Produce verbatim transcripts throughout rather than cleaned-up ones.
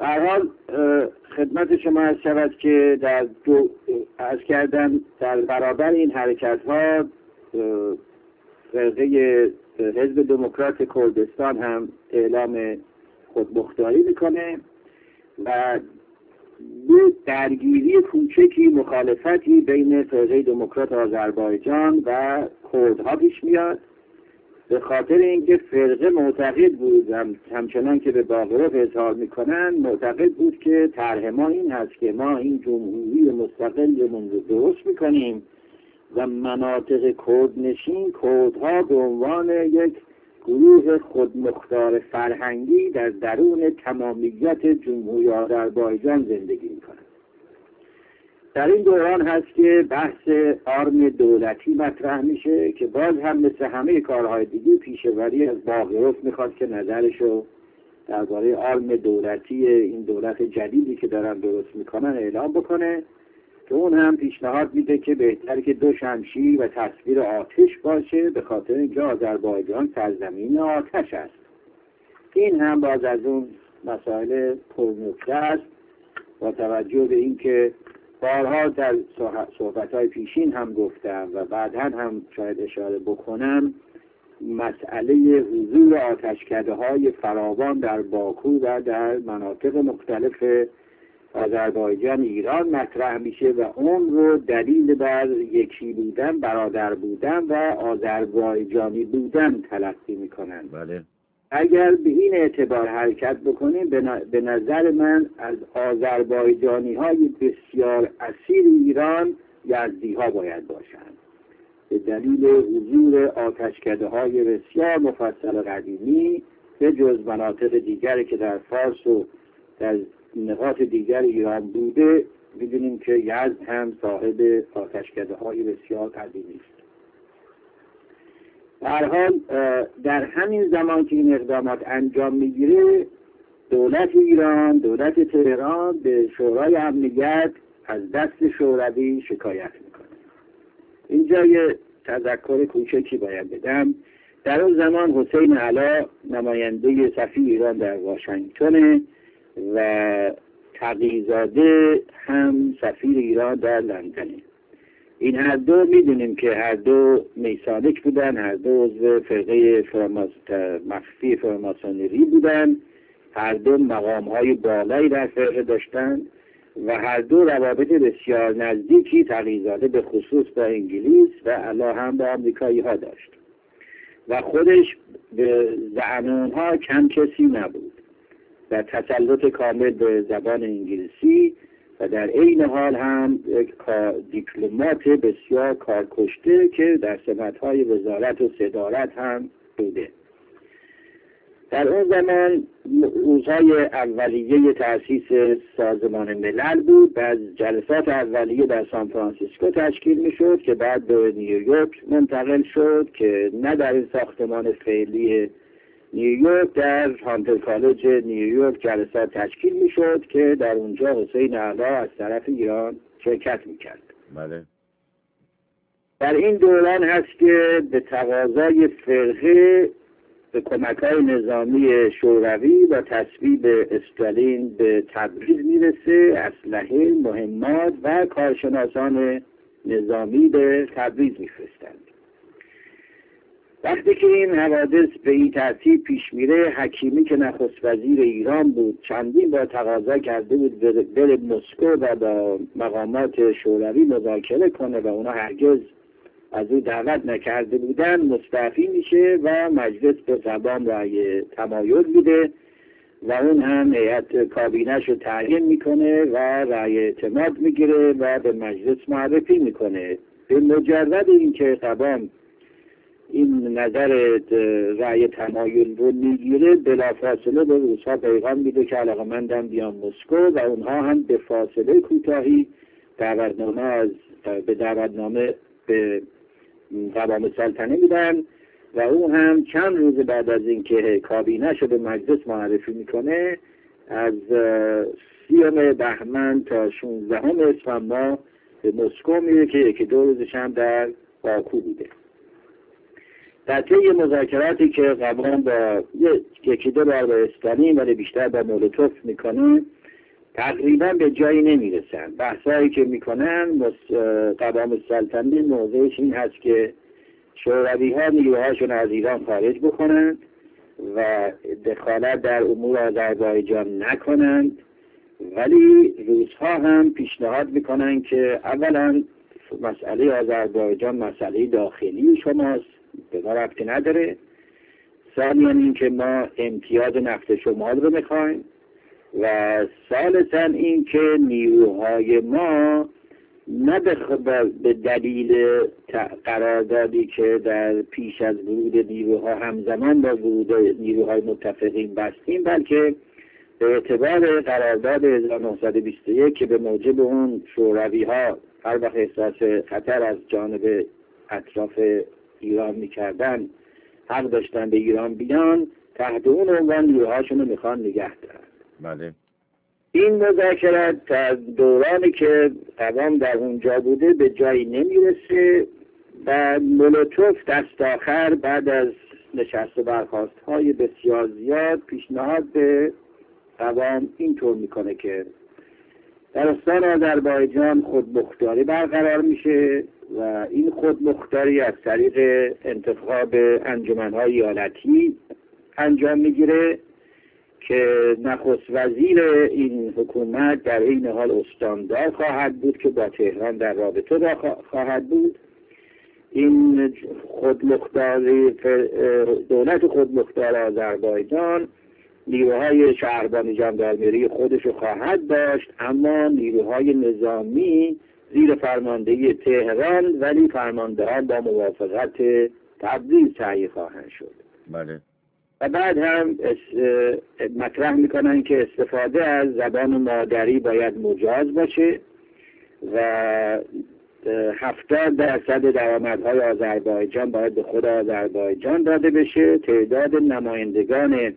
هر حال خدمت شما عرض شود که در دو عرض کردم در برابر این حرکت ها فرقه حزب دموکرات کردستان هم اعلام خودمختاری میکنه و دو درگیری کوچکی مخالفتی بین فرقه دموکرات آذربایجان و کردها پیش میاد، به خاطر اینکه فرقه معتقد بود هم همچنان که به باقرف اظهار میکنن معتقد بود که طرح ما این هست که ما این جمهوری مستقلمون رو درست میکنیم و مناطق کردنشین کردها به عنوان یک گروه خودمختار فرهنگی در درون تمامیت جمهوری آذربایجان زندگی میکنن. در این دوران هست که بحث آرم دولتی مطرح میشه که باز هم مثل همه کارهای دیگه پیشه‌وری از باقرف میخواد که نظرشو درباره آرم دولتی این دولت جدیدی که دارن درست میکنن اعلام بکنه، که اون هم پیشنهاد میده که بهتر که دو شمشیر و تصویر آتش باشه، به خاطر اینکه آذربایجان سرزمین آتش است. این هم باز از اون مسائل پرنکته است، با توجه به اینکه بارها در صحبت‌های پیشین هم گفتم و بعداً هم شاید اشاره بکنم، مسئله حضور آتشکده‌های فراوان در باکو و در مناطق مختلف آذربایجان ایران مطرح میشه و اون رو دلیل بر یکی بودن، برادر بودن و آذربایجانی بودن تلقی میکنن. بله. اگر به این اعتبار حرکت بکنیم به نظر من از آذربایجانی های بسیار اصیل ایران یزدی ها باید باشند، به دلیل حضور آتشکده های بسیار مفصل قدیمی به جز مناطق دیگری که در فارس و در نقاط دیگر ایران بوده. می‌دونیم که یزد هم صاحب آتشکده های بسیار قدیمی است. در حال در همین زمان که این اقدامات انجام میگیره، دولت ایران، دولت تهران به شورای امنیت از دست شوروی شکایت میکنه. اینجا یه تذکر کوچکی باید بدم. در اون زمان حسین علا نماینده سفیر ایران در واشنگتن و تقی‌زاده هم سفیر ایران در لندنه. این هر دو میدونیم که هر دو میسانک بودن، هر دو عضو فرقه فرماس... مخفی فرماسونری بودن، هر دو مقام های بالایی در فرقه داشتن و هر دو روابط بسیار نزدیکی تقی‌زاده به خصوص با انگلیس و علا هم با آمریکایی ها داشت و خودش به زعم اونها کم کسی نبود و تسلط کامل به زبان انگلیسی و در عین حال هم یک دیپلمات بسیار کارکشته که در سمت‌های وزارت و صدارت هم بوده. در اون زمان روزهای اولیه تأسیس سازمان ملل بود و از جلسات اولیه در سان فرانسیسکو تشکیل میشد که بعد به نیویورک منتقل شد، که نه در این ساختمان فعلی نیویورک، در هانتر کالج نیویورک جلسات تشکیل میشد که در اونجا حسین علا از طرف ایران شرکت میکرد. بله. در این دوران هست که به تقاضای فرقه به کمک‌های نظامی شوروی و تصویب استالین به تبریز میرسه، اسلحه، مهمات و کارشناسان نظامی به تبریز میفرستند. وقتی که این حوادث به این ترتیب پیش میره، حکیمی که نخست وزیر ایران بود چندین بار تقاضا کرده بود بره مسکو و با مقامات شوروی مذاکره کنه و اونا هرگز از او دعوت نکرده بودن. مستعفی میشه و مجلس به قوام رأی تمایل میده و اون هم هیئت کابینه‌شو تعیین میکنه و رأی اعتماد میگیره و به مجلس معرفی میکنه. به مجرد اینکه قوام این نظر رأی تمایل رو میگیره، بلافاصله به روس‌ها پیغام میده که علاقه‌مندم بیان مسکو و اونها هم به فاصله کوتاهی دعوتنامه از به دعوتنامه به قوام سلطنه میدن و او هم چند روز بعد از اینکه کابینه شو به مجلس معرفی میکنه، از سیوم بهمن تا شانزدهم اسفند ماه به مسکو میره که یکی دو روزش هم در باکو بوده. در طی مذاکراتی که قوام با یکی دو بار با استالین ولی بیشتر با مولوتوف میکنه، تقریبا به جایی نمیرسن. بحثایی که میکنن قوام السلطنه موضعش این هست که شوروی ها نیروهاشون از ایران خارج بکنند و دخالت در امور آذربایجان نکنند، ولی روس‌ها هم پیشنهاد میکنن که اولا مسئله آذربایجان مسئله داخلی شماست، به ما ربطی نداره. ثانیاً این که ما امتیاز نفت شمال رو میخوایم و ثالثاً این که نیروهای ما نه به دلیل قراردادی که در پیش از ورود نیروها همزمان با ورود نیروهای متفقین بستیم، بلکه به اعتبار قرارداد هزار و نهصد و بیست و یک که به موجب اون شوروی ها هر وقت احساس خطر از جانب اطراف ایران میکردن حق داشتن به ایران بیان، تحت اون عنوان نیروهاشون رو میخوان نگه دارن. بله. این مذاکرات تا دورانی که قوام در اونجا بوده به جایی نمیرسه و مولوتوف دست آخر بعد از نشست و برخاست های بسیار زیاد پیشنهاد به قوام اینطور میکنه که در استان آذربایجان خودمختاری برقرار میشه و این خودمختاری از طریق انتخاب انجمن‌های ایالتی انجام میگیره که نخست وزیر این حکومت در این حال استاندار خواهد بود که با تهران در رابطه خواهد بود. این خودمختاری دولت خودمختار آذربایجان نیروهای شهربانی ژاندارمری خودشو خواهد داشت، اما نیروهای نظامی زیر فرماندهی تهران، ولی فرماندهان با موافقت تبریز تهیه خواهند شد. بله. و بعد هم مطرح میکنن که استفاده از زبان مادری باید مجاز باشه و هفتاد درصد درآمدهای آذربایجان باید به خود آذربایجان داده بشه. تعداد نمایندگان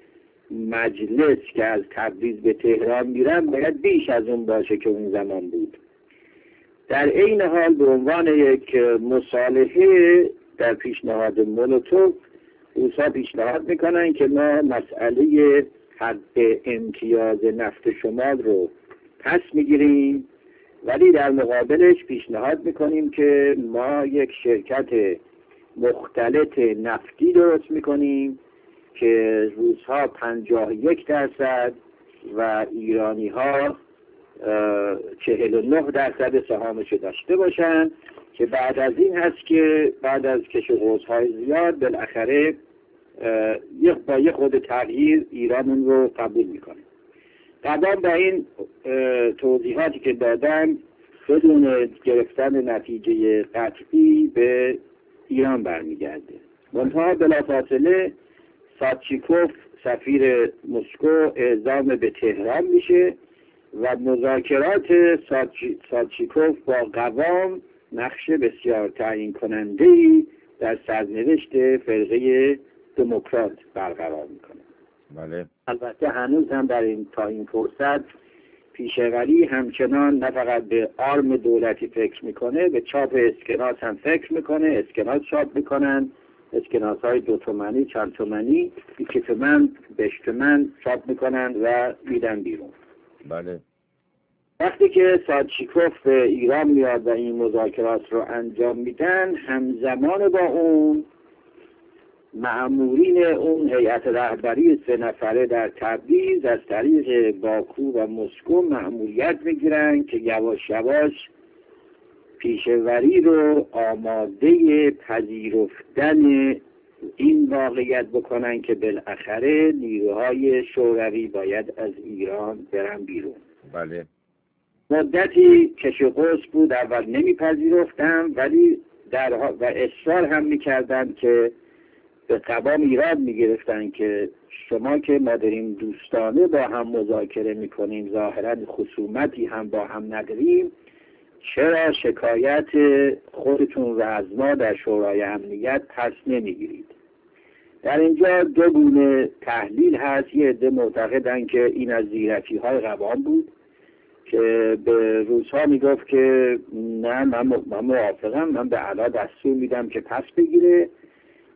مجلس که از تبریز به تهران میرن باید بیش از اون باشه که اون زمان بود. در این حال به عنوان یک مصالحه در پیشنهاد مولوتوف روس‌ها پیشنهاد میکنن که ما مسئله حق امتیاز نفت شمال رو پس میگیریم، ولی در مقابلش پیشنهاد میکنیم که ما یک شرکت مختلط نفتی درست میکنیم که روس‌ها پنجاه و یک درصد و ایرانی‌ها چهل و نه درصد سهامش داشته باشن، که بعد از این هست که بعد از کش و قوس‌های زیاد بالاخره با یه خود تغییر ایران اون رو قبول میکنه. قبل به این توضیحاتی که دادم بدون گرفتن نتیجه قطعی به ایران برمیگرده. منتها بلافاصله سادچیکوف سفیر مسکو اعزام به تهران میشه و مذاکرات سادچیکوف با قوام نقش بسیار تعیین کننده‌ای در سرنوشت فرقه دموکرات برقرار میکنه. بله. البته هنوز هم در این تا این فرصت پیشوری همچنان نه فقط به آرم دولتی فکر میکنه، به چاپ اسکناس هم فکر میکنه. اسکناس چاپ میکنن، اسکناس های دو تومنی، چند تومنی، یک تومن، بیش تومن چاپ میکنن و میدن بیرون. بله. وقتی که سادچیکوف به ایران میاد و این مذاکرات رو انجام میدن، همزمان با اون مأمورین اون هیئت رهبری سه نفره در تبریز از طریق باکو و مسکو مأموریت میگیرن که یواش یواش پیشوری رو آماده پذیرفتن این واقعیت بکنن که بالاخره نیروهای شوروی باید از ایران برن بیرون. بله. مدتی کش و قوس بود، اول نمیپذیرفتن ولی در و اصرار هم میکردن که به قوام ایراد میگرفتن که شما که ما داریم دوستانه با هم مذاکره میکنیم، ظاهرا خصومتی هم با هم نداریم، چرا شکایت خودتون رو از ما در شورای امنیت پس نمیگیرید؟ در اینجا دو گونه تحلیل هست. یه عده معتقدن که این از زیرکی های قوام بود که به روس‌ها میگفت که نه من, من موافقم، من به علا دستور میدم که پس بگیره،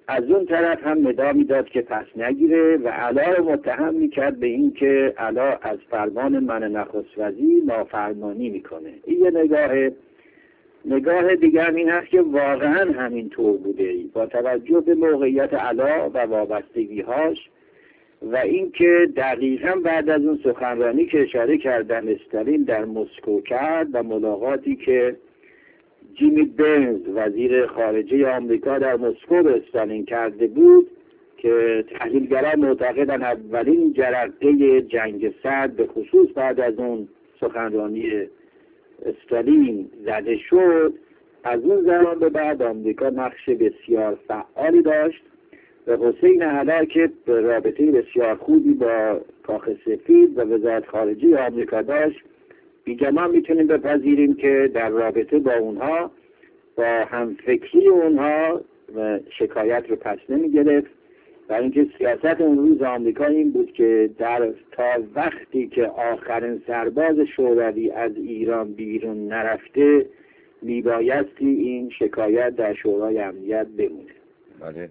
از اون طرف هم ندا میداد که پس نگیره و علا رو متهم میکرد به این که علا از فرمان من نخست وزیر نافرمانی میکنه. این یه نگاه نگاه دیگر این هست که واقعا همینطور بوده با توجه به موقعیت علا و وابستگی‌هاش و اینکه دقیقاً بعد از اون سخنرانی که اشاره کردن استالین در مسکو کرد و ملاقاتی که جیمی برنز وزیر خارجه آمریکا در مسکو به استالین کرده بود که تحلیلگران معتقدن اولین جرقه جنگ سرد به خصوص بعد از اون سخنرانی استالین زده شد، از اون زمان به بعد آمریکا نقش بسیار فعالی داشت و حسین علا که رابطه بسیار خوبی با کاخ سفید و وزارت خارجه آمریکا داشت، بیگمان میتونیم بپذیریم که در رابطه با اونها با همفکری اونها شکایت رو پس نمی گرفت و اینکه سیاست اون روز آمریکا این بود که در تا وقتی که آخرین سرباز شوروی از ایران بیرون نرفته میبایستی این شکایت در شورای امنیت بمونه. بله.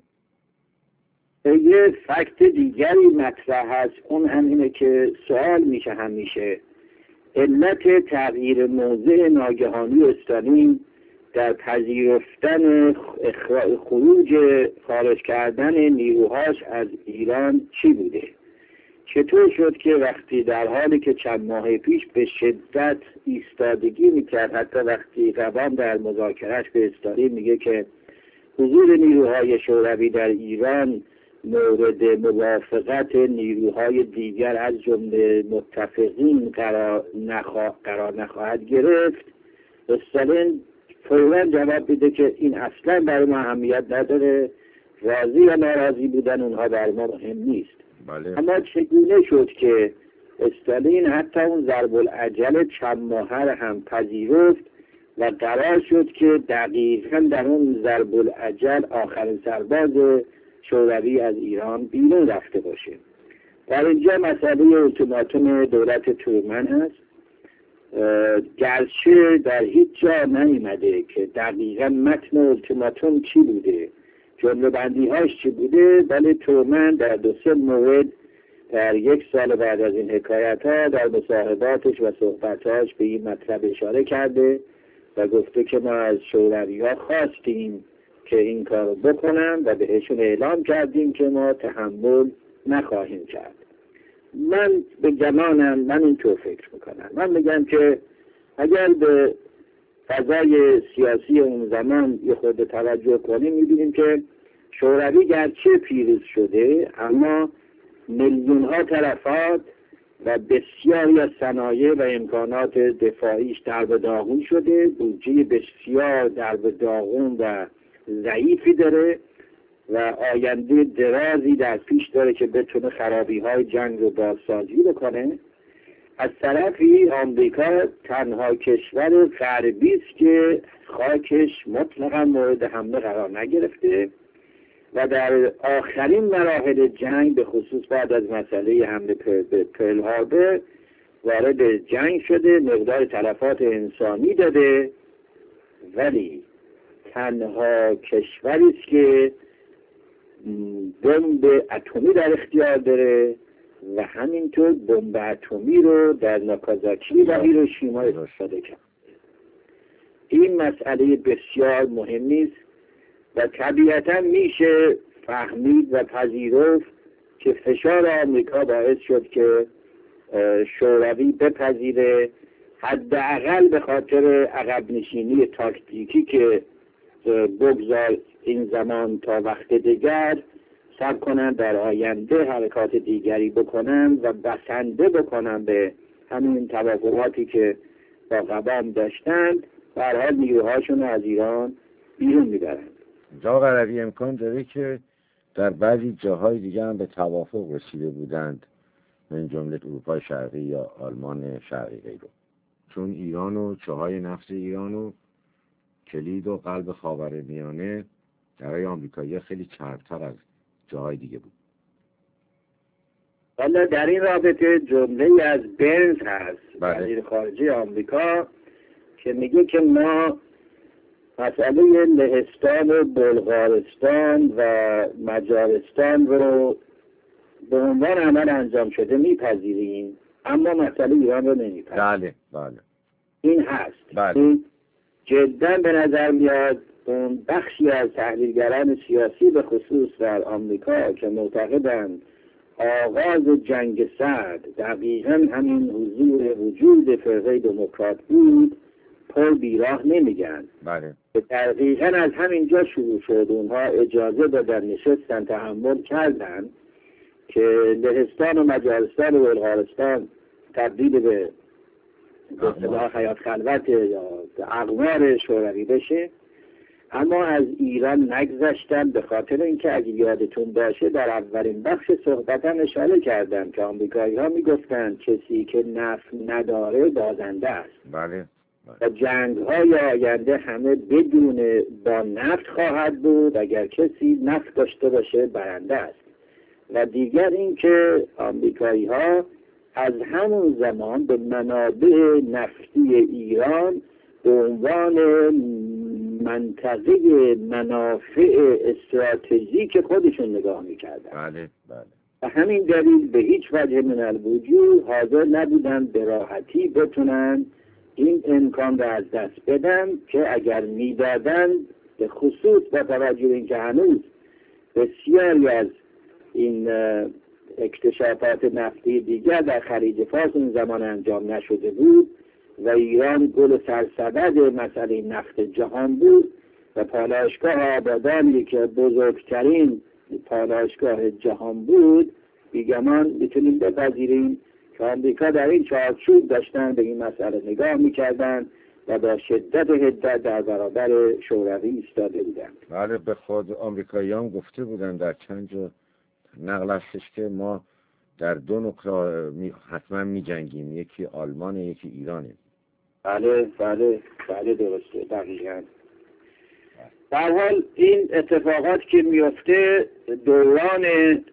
یه فکت دیگری مطرح هست، اون هم اینه که سوال میشه همیشه علت تغییر موضع ناگهانی استالین در پذیرفتن خروج خارج کردن نیروهاش از ایران چی بوده؟ چطور شد که وقتی در حالی که چند ماه پیش به شدت ایستادگی میکرد، حتی وقتی قوام در مذاکرهش به استالین میگه که حضور نیروهای شوروی در ایران مورد موافقت نیروهای دیگر از جمله متفقین قرار, نخوا... قرار نخواهد گرفت، استالین فوراً جواب میده که این اصلا برای ما اهمیت نداره، راضی یا ناراضی بودن اونها برای ما مهم نیست. بله. اما چگونه شد که استالین حتی اون ضرب العجل چند ماهه هم پذیرفت و قرار شد که دقیقاً در اون ضرب العجل آخرین سرباز شوروی از ایران بیرون رفته باشه؟ در اینجا مسئله اولتیماتوم دولت ترومن هست، گرچه در هیچ جا نیامده که دقیقاً متن اولتیماتوم چی بوده، جمله بندی هاش چی بوده، ولی ترومن در دو سه مورد در یک سال بعد از این حکایت ها در مصاحباتش و صحبتاش به این مطلب اشاره کرده و گفته که ما از شوروی ها خواستیم که این کار بکنن و بهشون اعلام کردیم که ما تحمل نخواهیم کرد. من به گمانم من اینطور فکر میکنم، من میگم که اگر به فضای سیاسی اون زمان یه خود توجه کنیم میبینیم که شوروی گرچه پیروز شده اما میلیون ها تلفات و بسیاری از صنایع و امکانات دفاعیش در به داغون شده، بودجه بسیار در به داغون و ضعیفی داره و آینده درازی در پیش داره که بتونه خرابی های جنگ رو بازسازی بکنه. از طرفی آمریکا تنها کشور غربی است که خاکش مطلقا مورد حمله قرار نگرفته و در آخرین مراحل جنگ به خصوص بعد از مسئله حمله به پرل هاربر وارد جنگ شده، مقدار تلفات انسانی داده، ولی تنها کشوری است که بمب اتمی در اختیار داره و همینطور بمب اتمی رو در ناکازاکی و هیروشیما استفاده کرد. این مسئله بسیار مهمی است و طبیعتا میشه فهمید و پذیرفت که فشار آمریکا باعث شد که شوروی بپذیره حداقل به خاطر عقب نشینی تاکتیکی که بگذار این زمان تا وقت دیگر صبر کنن در آینده حرکات دیگری بکنن و بسنده بکنن به همین توافقاتی که با قوام داشتند، به هر حال نیروهاشون رو از ایران بیرون میبرند. جا قراری امکان داره که در بعضی جاهای دیگه هم به توافق رسیده بودند، من جمله اروپای شرقی یا آلمان شرقی غیره، چون ایران و چاهای نفت ایران و کلید و قلب خاورمیانه برای آمریکایی خیلی چربتر از جاهای دیگه بود. والا در این رابطه جمله از برنز هست، بله. وزیر خارجه آمریکا، که میگه که ما مسئله لهستان و بلغارستان و مجارستان رو به عنوان عمل انجام شده میپذیریم، اما مسئله ایران رو نمیپذیریم. بله بله این هست. بله. این جدا به نظر میاد اون بخشی از تحلیلگران سیاسی به خصوص در آمریکا که معتقدند آغاز جنگ سرد دقیقاً همین حضور وجود فرقه دموکرات بود، پر بیراه نمیگن. بله. دقیقاً از همینجا شروع شد. اونها اجازه دادن، نشستن، تحمل کردن که لهستان و مجارستان و بلغارستان تبدیل به به اصطلاح حیات خلوت یا اقمار شوروی بشه، اما از ایران نگذشتن، به خاطر اینکه اگه یادتون باشه در اولین بخش صحبتم اشاره کردم که آمریکایی ها میگفتن کسی که نفت نداره بازنده است. بله. و جنگ های آینده همه بدون با نفت خواهد بود، اگر کسی نفت داشته باشه برنده است. و دیگر اینکه آمریکایی ها از همون زمان به منابع نفتی ایران به عنوان منطقه منافع استراتژیک خودشون نگاه میکردن. بله بله. و همین دلیل به هیچ وجه من الوجود حاضر نبودن به راحتی بتونن این امکان را از دست بدن که اگر میدادن، به خصوص با توجه به اینکه هنوز بسیاری از این اکتشافات نفتی دیگر در خلیج فارس اون زمان انجام نشده بود و ایران گل سرسبد مسئله نفت جهان بود و پالایشگاه آبادانی که بزرگترین پالایشگاه جهان بود، بیگمان میتونیم بپذیریم که آمریکا در این چارچوب داشتن به این مسئله نگاه میکردن و با شدت و حدت در برابر شوروی ایستاده بودن. بله، به خود آمریکایی هم گفته بودن در چند جا نقل هستش که ما در دو نقطه می حتما می جنگیم، یکی آلمان یکی ایرانه. بله بله بله درسته، دقیقاً. در حال این اتفاقات که میفته دوران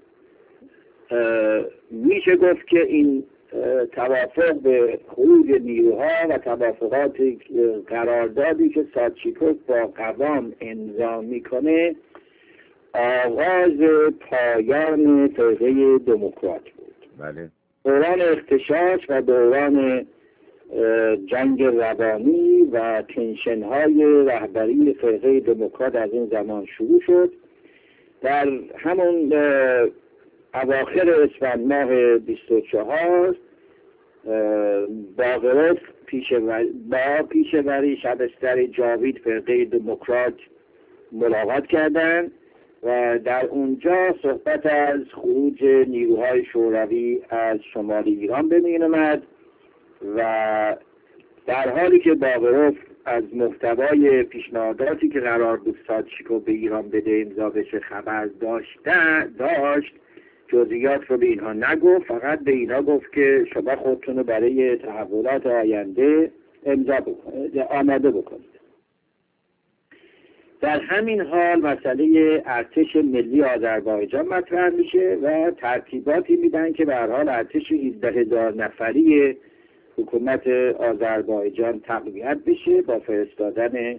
میشه گفت که این توافق به خروج نیروها و توافقات قراردادی که سادچیکوف با قوام امضا میکنه آغاز پایان فرقه دموکرات بود. بله. دوران اختشاش و دوران جنگ روانی و تنشن‌های رهبری فرقه دموکرات از این زمان شروع شد. در همون اواخر اسفند ماه بیست و چهار باقرف با پیشوری شبستر جاوید فرقه دموکرات ملاقات کردند و در اونجا صحبت از خروج نیروهای شوروی از شمال ایران به میان آمد و در حالی که باقرف از محتوای پیشنهاداتی که قرار بود سادچیکوف به ایران بده امضا بشه خبر داشته داشت جزئیات رو به اینها نگفت، فقط به اینها گفت که شما خودتون رو برای تحولات آینده امضا بکنید، آماده بکنید. در همین حال مسئله ارتش ملی آذربایجان مطرح میشه و ترتیباتی میدن که به هر حال ارتش هجده هزار نفری حکومت آذربایجان تقویت بشه با فرستادن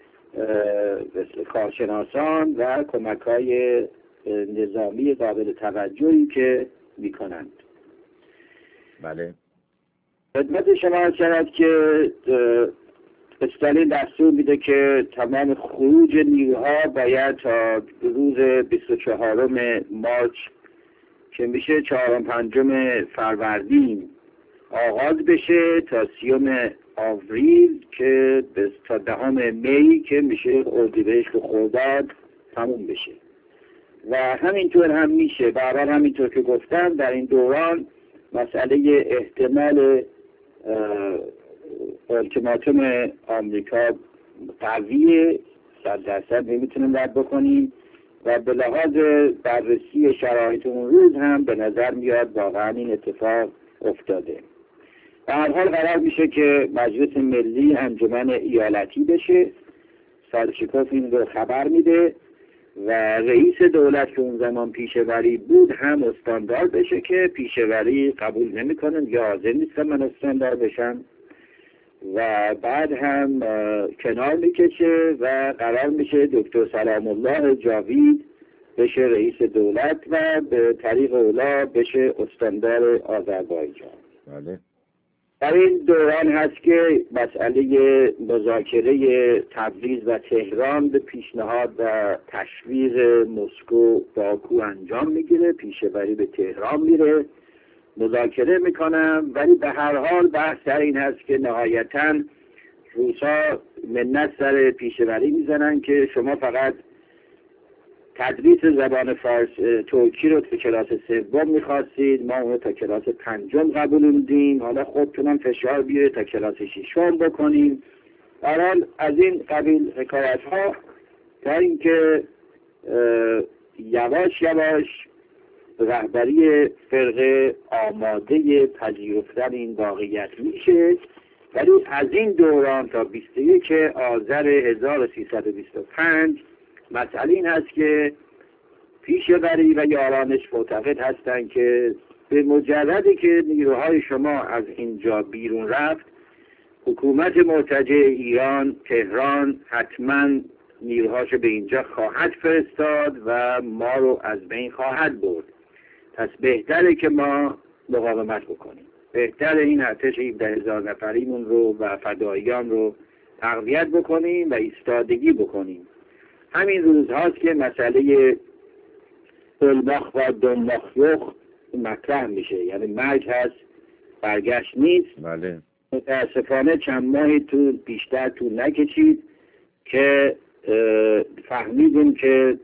کارشناسان و کمک‌های نظامی قابل توجهی که میکنند. بله. خدمت شما عرض شود که استالین دستور میده که تمام خروج نیروها باید تا روز بیست و چهارم مارس که میشه چهارم پنجم فروردین آغاز بشه تا سیوم آوریل که تا دهم می که میشه اردیبهشت و خرداد تموم بشه و همینطور هم میشه. برای همینطور که گفتم در این دوران مسئله احتمال التیماتوم آمریکا قویه، صد درصد نمیتونیم رد بکنیم و به لحاظ بررسی شرایط اون روز هم به نظر میاد واقعا این اتفاق افتاده. در هر حال قرار میشه که مجلس ملی انجمن ایالتی بشه، سادچیکوف این رو خبر میده و رئیس دولت که اون زمان پیشوری بود هم استاندار بشه که پیشوری قبول نمیکنن یا حاضر نیستن من استاندار بشن و بعد هم کنار میکشه و قرار میشه دکتر سلام الله جاوید بشه رئیس دولت و به طریق اولا بشه استاندار آذربایجان. بله. در این دوران هست که مسئله مذاکره تبریز و تهران به پیشنهاد و تشویق مسکو باکو انجام میگیره، پیشه‌وری به تهران میره، مذاکره میکنم، ولی به هر حال بحث در این هست که نهایتاً روسا منت سر پیشه‌وری میزنن که شما فقط تدریس زبان فارس ترکی رو تا کلاس سوم میخواستید، ما اون تا کلاس پنجم قبولوندیم، حالا خودتونم فشار بیاره تا کلاس ششم بکنیم. برحال از این قبیل حکایت ها تا اینکه یواش یواش رهبری فرقه آماده پذیرفتن این واقعیت میشه، ولی از این دوران تا بیست و یک آذر هزار و سیصد و بیست و پنج مسئله این هست که پیشه‌وری و یارانش معتقد هستند که به مجردی که نیروهای شما از اینجا بیرون رفت، حکومت مرتجع ایران تهران حتما نیروهاشو به اینجا خواهد فرستاد و ما رو از بین خواهد برد. پس بهتره که ما مقاومت بکنیم، بهتره این ارتش هفده هزار نفریمون رو و فداییان رو تقویت بکنیم و ایستادگی بکنیم. همین روز هاست که مسئله اولماخ و دنماخیوخ مطرح میشه، یعنی مرگ هست برگشت نیست. بله. متاسفانه چند ماهی تو بیشتر طول نکشید که فهمیدیم که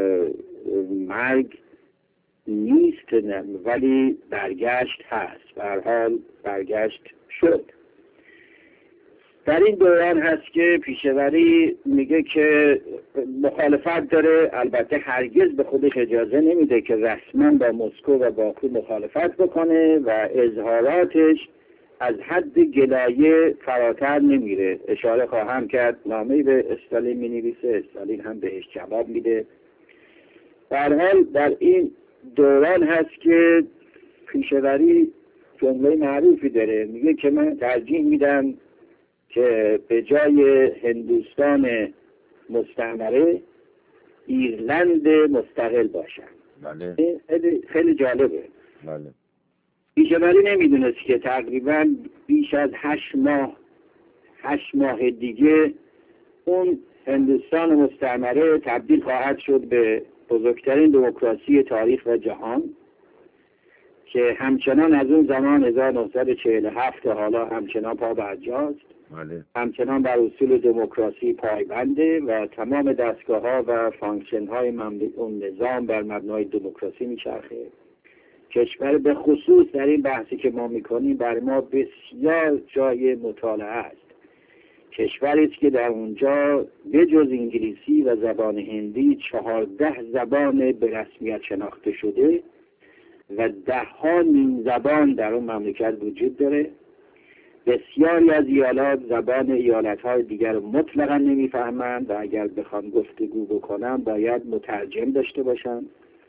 مرگ نیست ولی برگشت هست، به هر حال برگشت شد. در این دوران هست که پیشه‌وری میگه که مخالفت داره، البته هرگز به خودش اجازه نمیده که رسما با مسکو و باکو مخالفت بکنه و اظهاراتش از حد گلایه فراتر نمیره. اشاره خواهم کرد نامه‌ای به استالین مینویسه، استالین هم بهش جواب میده. به هر حال در این دوران هست که پیشه‌وری جمله معروفی داره، میگه که من ترجیح میدم که به جای هندوستان مستعمره ایرلند مستقل باشن. بله. این خیلی جالبه. بله. پیشه‌وری نمیدونست که تقریبا بیش از هشت ماه هشت ماه دیگه اون هندوستان مستعمره تبدیل خواهد شد به بزرگترین دموکراسی تاریخ و جهان که همچنان از اون زمان هزار و نهصد و چهل و هفت حالا همچنان پا برجاست. بله. همچنان بر اصول دموکراسی پایبنده و تمام دستگاه ها و فانکشن های اون نظام بر مبنای دموکراسی میچرخه. کشور به خصوص در این بحثی که ما میکنیم بر ما بسیار جای مطالعه است. کشوری است که در اونجا به جز انگلیسی و زبان هندی چهارده زبان به رسمیت شناخته شده و ده ها نیم زبان در اون مملکت وجود داره. بسیاری از ایالات زبان ایالت‌های دیگر مطلقا نمیفهمند و اگر بخوام گفتگو بکنم باید مترجم داشته باشن.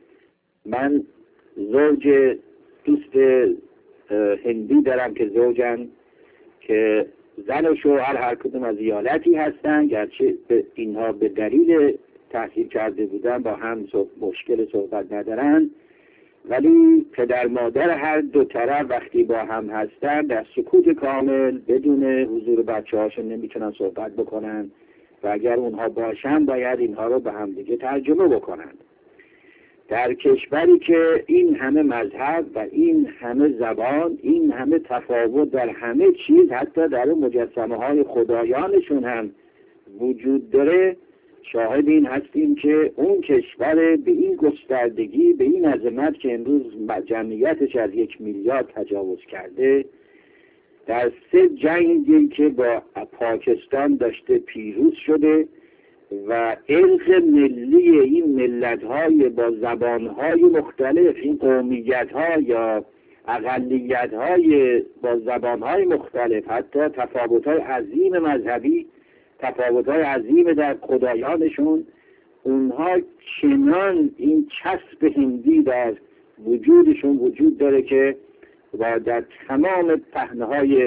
من زوج دوست هندی دارم که زوجن که زن و شوهر هر کدوم از ایالتی هستن، گرچه اینها به دلیل تحصیل کرده بودن با هم مشکل صحبت ندارن، ولی پدر مادر هر دو طرف وقتی با هم هستن در سکوت کامل بدون حضور بچه هاشون نمیتونن صحبت بکنن و اگر اونها باشن باید اینها رو به هم دیگه ترجمه بکنن. در کشوری که این همه مذهب و این همه زبان، این همه تفاوت در همه چیز، حتی در مجسمه های خدایانشون هم وجود داره، شاهد این هستیم که اون کشور به این گستردگی، به این عظمت که امروز جمعیتش از یک میلیارد تجاوز کرده، در سه جنگی که با پاکستان داشته پیروز شده و ارق ملی این ملت‌های با زبان‌های مختلف، این قومیت‌ها یا اقلیت‌های با زبان‌های مختلف، حتی تفاوت‌های عظیم مذهبی، تفاوت‌های عظیم در خدایانشون، اونها چنان این چسب هندی در وجودشون وجود داره که و در تمام پهنه‌های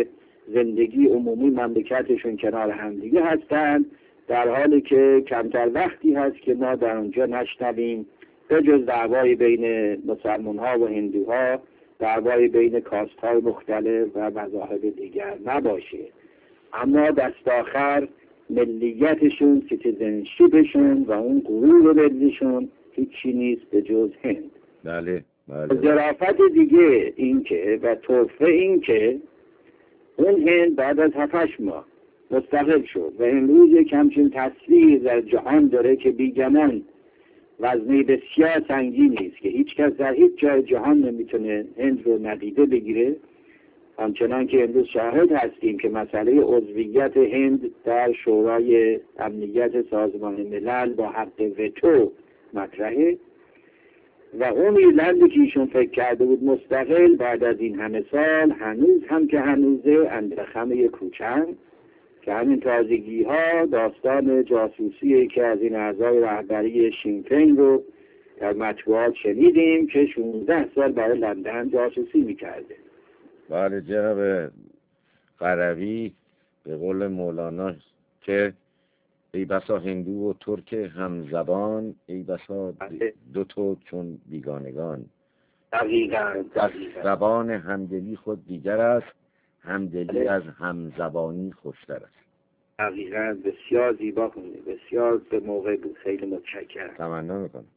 زندگی عمومی مملکتشون کنار همدیگه هستند، در حالی که کمتر وقتی هست که ما در اونجا نشنویم به جز دعوای بین مسلمان ها و هندوها، دعوای بین کاست های مختلف و مذاهب دیگر نباشه. اما دست آخر ملیتشون، سیتیزنشیپشون و اون غرور ملیشون هیچی نیست به جز هند. بله بله. ظرافت دیگه این که و طرفه این که اون هند بعد از هفتش ماه مستقل شد و امروز یک همچین تصویر در جهان داره که بیگمان وزنه بسیار سنگینی است که هیچ کس در هیچ جای جهان نمیتونه هند رو ندیده بگیره. همچنان که امروز شاهد هستیم که مسئله عضویت هند در شورای امنیت سازمان ملل با حق وتو مطرحه و اون ایرلندی که ایشون فکر کرده بود مستقل بعد از این همه سال هنوز هم که هنوزه اندر خم کوچن که همین تازگی ها داستان جاسوسی که از این اعضای رهبری شینفینگ رو در مطبوعات شنیدیم که شانزده سال برای لندن جاسوسی میکرده. بله جناب قروی، به قول مولانا که ای بسا هندو و ترک همزبان، ای بسا دو تو چون بیگانگان. دقیقاً زبان همدلی خود دیگر است، همدلی از همزبانی خوشتر است. دقیقاً. بسیار زیبا خوندی، بسیار به موقع بود. خیلی متشکرم. تمنا میکنم.